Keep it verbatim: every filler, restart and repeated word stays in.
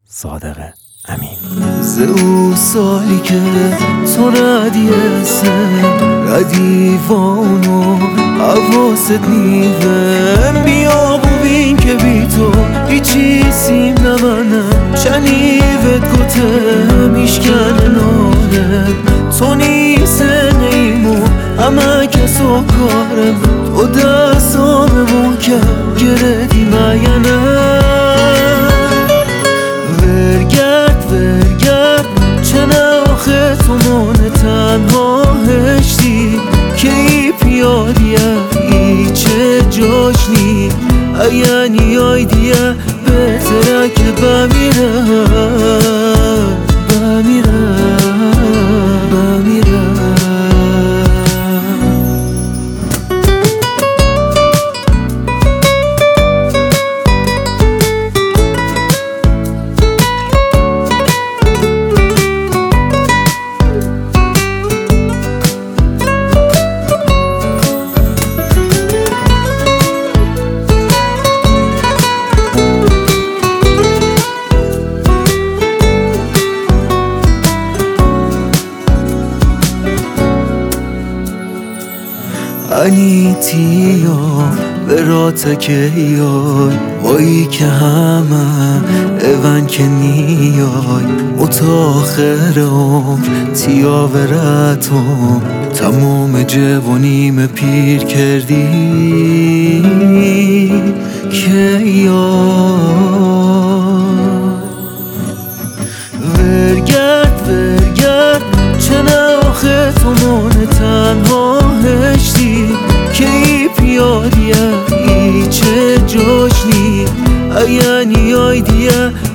صادق امین. ز او سالی که تو ردی اسم ردیوانو حواست نیوه بیا ببین که بی تو هیچی سیم نمنم شنیوت گوته میشکن نانه تو نیسه نیمو همه کسو کارم تو دستاممو که گردی مینه ورگرد ورگرد چنه آخه تو مانه تنها هشتی که ای پیادیه ای چه جاشنی اینی آیدیه بهتره که بمیره بمیره بمیره. انیتیا برات که یای وایی که همه ایون که نیای متاخر عمر تیا ورتم تمام جوانیم پیر کردی که یای ورگرد ورگرد چنه آخه تو مانه تنها هشتی که ای پیادیه ای چه جاشنی اینی آیدیه